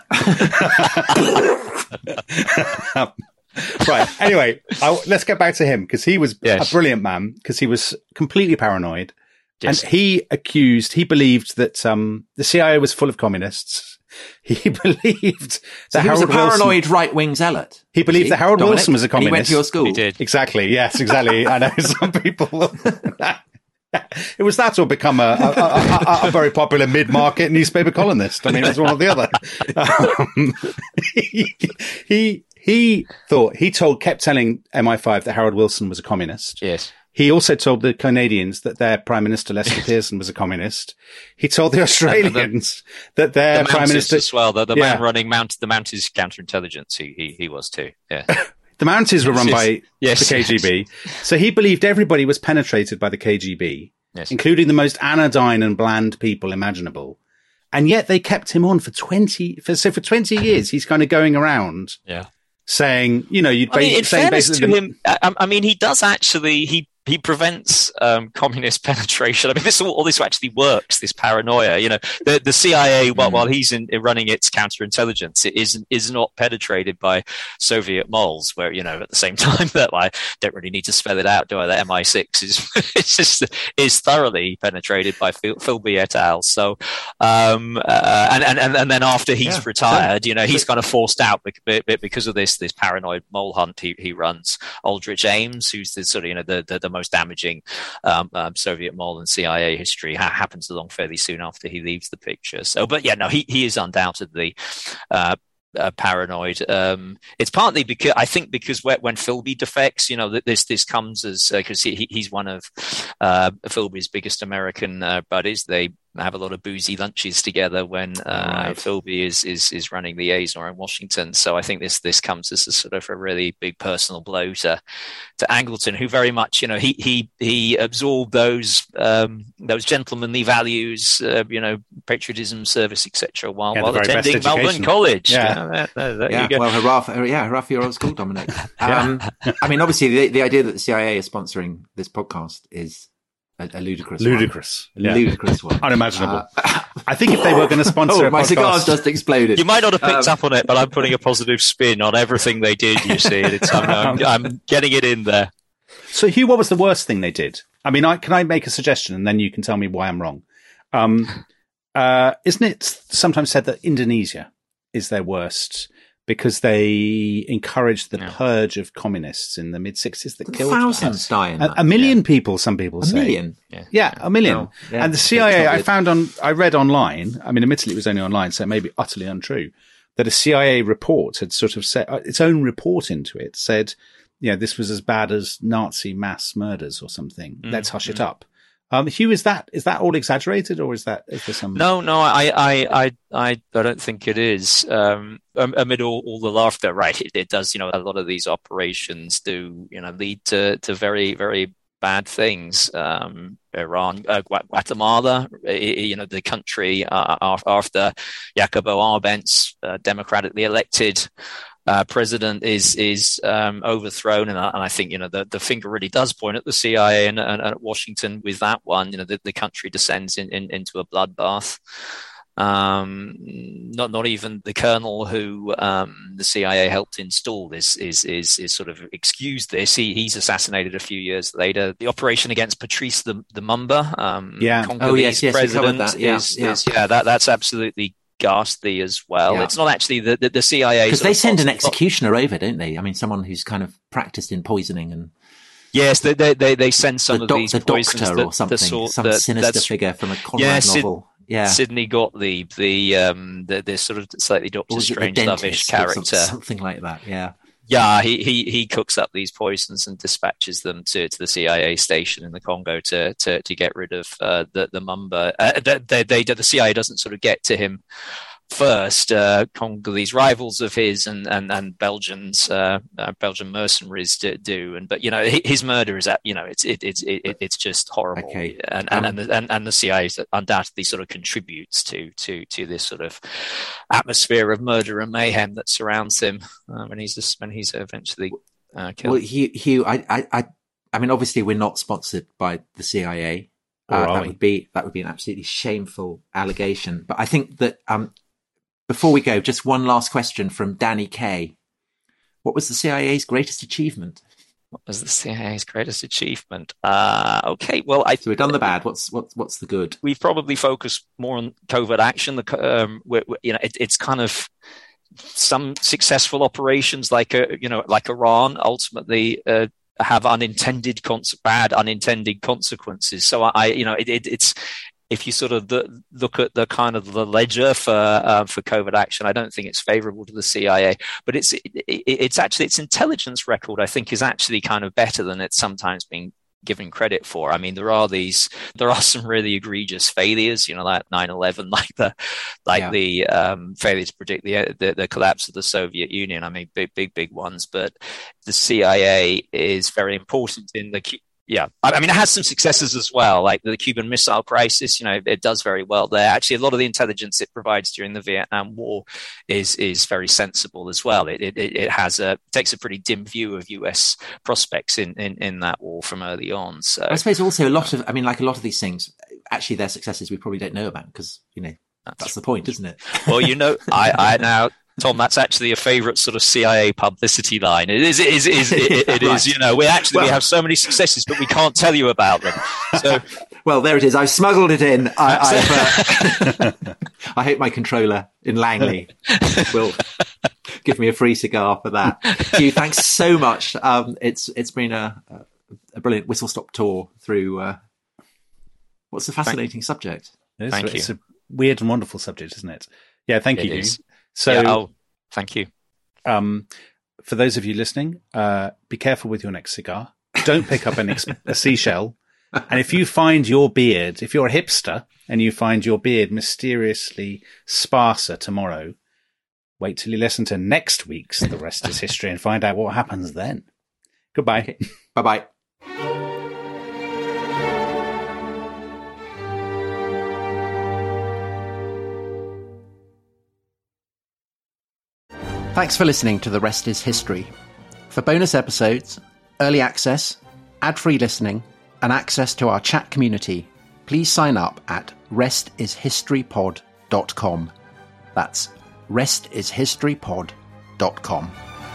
Right. Anyway, let's get back to him, because he was a brilliant man, because he was completely paranoid. Yes. And he believed that the CIA was full of communists. He believed that he was a paranoid right-wing zealot. He believed that Harold Wilson was a communist. He went to your school. He did. Exactly. Yes, exactly. I know some people... It was that or become a very popular mid-market newspaper columnist. I mean, it was one or the other. He kept telling MI5 that Harold Wilson was a communist. Yes. He also told the Canadians that their Prime Minister Lester Pearson was a communist. He told the Australians that their Prime Minister as well. The man running the Mounties counterintelligence. He was too. Yeah. The Mounties were run by the KGB. Yes. So he believed everybody was penetrated by the KGB, including the most anodyne and bland people imaginable. And yet they kept him on for 20 years. He's kind of going around saying, in fairness to him, I mean, he does actually, he prevents communist penetration. I mean, all this actually works. This paranoia, the CIA, while he's running its counterintelligence, it is not penetrated by Soviet moles. Where at the same time that I don't really need to spell it out, do I? That MI6 is thoroughly penetrated by Philby et al. So, and then after he's retired, he's kind of forced out because of this paranoid mole hunt he runs. Aldrich Ames, who's the sort of the most damaging Soviet mole in CIA history, happens along fairly soon after he leaves the picture. So, but he is undoubtedly paranoid. It's partly because when Philby defects, this comes as because he's one of Philby's biggest American buddies. They have a lot of boozy lunches together when Philby is running the Azor in Washington. So I think this comes as a sort of a really big personal blow to Angleton, who very much he absorbed those gentlemanly values, patriotism, service, etc. while attending Melbourne College. Yeah. Hurrah for your old school, Dominic. I mean, obviously, the idea that the CIA is sponsoring this podcast is a ludicrous one. Unimaginable. I think if they were going to sponsor my cigar's just exploded. You might not have picked up on it, but I'm putting a positive spin on everything they did, you see. I'm getting it in there. So, Hugh, what was the worst thing they did? I mean, can I make a suggestion and then you can tell me why I'm wrong? Isn't it sometimes said that Indonesia is their worst because they encouraged the purge of communists in the mid-60s that killed thousands dying. A million people, some people say. A million? Yeah, a million. Oh, yeah. And the CIA, I read online, I mean, admittedly it was only online, so it may be utterly untrue, that a CIA report had sort of set its own report into it, said, this was as bad as Nazi mass murders or something. Let's hush it up. Hugh, is that all exaggerated, or is there some? No, I don't think it is. Amid all the laughter, right? It does. A lot of these operations do, lead to very, very bad things. Iran, Guatemala, the country after Jacobo Arbenz, democratically elected president is overthrown, and I think the finger really does point at the CIA and at Washington with that one. The country descends into a bloodbath. Not even the colonel who the CIA helped install is sort of excused this. He's assassinated a few years later. The operation against Patrice Lumumba, Congolese president, that's absolutely ghastly as well. It's not actually the CIA, because they send an executioner over, don't they? I mean, someone who's kind of practiced in poisoning and. Yes, they send some of these poisons, doctor or something, some sinister figure from a Conrad novel. Yeah, Sidney Gottlieb, the sort of slightly Doctor Strangelove-ish character, something like that. Yeah. Yeah, he cooks up these poisons and dispatches them to the CIA station in the Congo to get rid of the Mumba. The CIA doesn't sort of get to him first. Congolese rivals of his and Belgian mercenaries do, but his murder is it's just horrible. Okay. And the CIA undoubtedly sort of contributes to this sort of atmosphere of murder and mayhem that surrounds him when he's eventually killed. Well, Hugh, I mean, obviously we're not sponsored by the CIA. That would be an absolutely shameful allegation. But I think that before we go, just one last question from Danny K. What was the CIA's greatest achievement? What was the CIA's greatest achievement? Okay, well, so we've done the bad. What's the good? We've probably focused more on covert action. It's kind of some successful operations like Iran ultimately have bad unintended consequences. So it's. If you sort of look at the kind of the ledger for covert action, I don't think it's favourable to the CIA. But it's actually its intelligence record, I think, is actually kind of better than it's sometimes being given credit for. I mean, there are some really egregious failures, like 9/11, the failure to predict the collapse of the Soviet Union. I mean, big ones. But the CIA is very important in the. Yeah, I mean, it has some successes as well, like the Cuban Missile Crisis. It does very well there. Actually, a lot of the intelligence it provides during the Vietnam War is very sensible as well. It takes a pretty dim view of U.S. prospects in that war from early on. So I suppose also a lot of these things, actually, their successes we probably don't know about because that's the point, isn't it? Well, I now. Tom, that's actually a favourite sort of CIA publicity line. It is. Right. We have so many successes, but we can't tell you about them. So, well, there it is. I've smuggled it in. I hope my controller in Langley will give me a free cigar for that. Hugh, thanks so much. It's been a brilliant whistle-stop tour through what's a fascinating subject. It's a weird and wonderful subject, isn't it? Yeah, thank you, Hugh. So Thank you. For those of you listening, be careful with your next cigar. Don't pick up a seashell. And if you find your beard, if you're a hipster and you find your beard mysteriously sparser tomorrow, wait till you listen to next week's The Rest is History and find out what happens then. Goodbye. Okay. Bye-bye. Thanks for listening to The Rest is History. For bonus episodes, early access, ad-free listening, and access to our chat community, please sign up at restishistorypod.com. That's restishistorypod.com.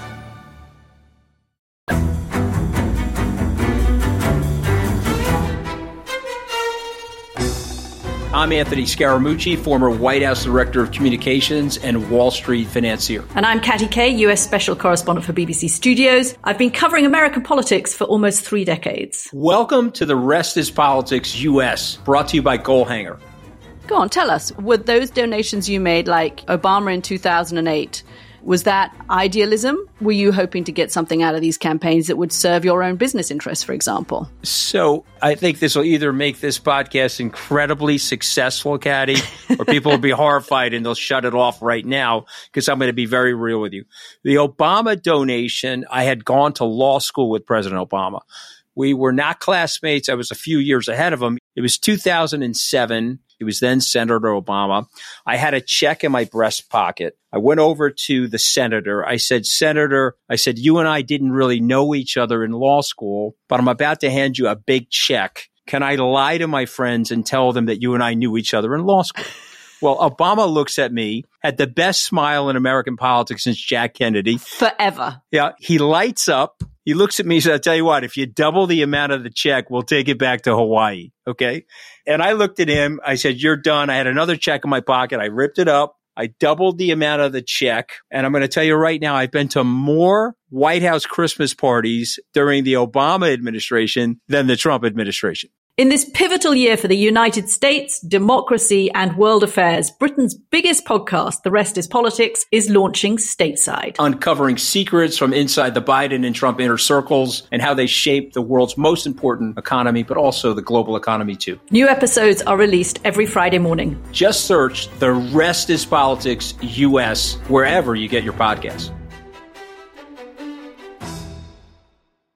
I'm Anthony Scaramucci, former White House Director of Communications and Wall Street financier. And I'm Katty Kay, US Special Correspondent for BBC Studios. I've been covering American politics for almost 3 decades. Welcome to The Rest is Politics US, brought to you by Goalhanger. Go on, tell us, were those donations you made, like Obama in 2008, was that idealism? Were you hoping to get something out of these campaigns that would serve your own business interests, for example? So I think this will either make this podcast incredibly successful, Katty, or people will be horrified and they'll shut it off right now because I'm going to be very real with you. The Obama donation, I had gone to law school with President Obama. We were not classmates. I was a few years ahead of him. It was 2007. He was then Senator Obama. I had a check in my breast pocket. I went over to the senator. I said, Senator, you and I didn't really know each other in law school, but I'm about to hand you a big check. Can I lie to my friends and tell them that you and I knew each other in law school? Well, Obama looks at me, had the best smile in American politics since Jack Kennedy. Forever. Yeah. He lights up. He looks at me and says, I'll tell you what, if you double the amount of the check, we'll take it back to Hawaii. Okay. And I looked at him. I said, you're done. I had another check in my pocket. I ripped it up. I doubled the amount of the check. And I'm going to tell you right now, I've been to more White House Christmas parties during the Obama administration than the Trump administration. In this pivotal year for the United States, democracy, and world affairs, Britain's biggest podcast, The Rest is Politics, is launching stateside. Uncovering secrets from inside the Biden and Trump inner circles and how they shape the world's most important economy, but also the global economy too. New episodes are released every Friday morning. Just search The Rest is Politics US wherever you get your podcasts.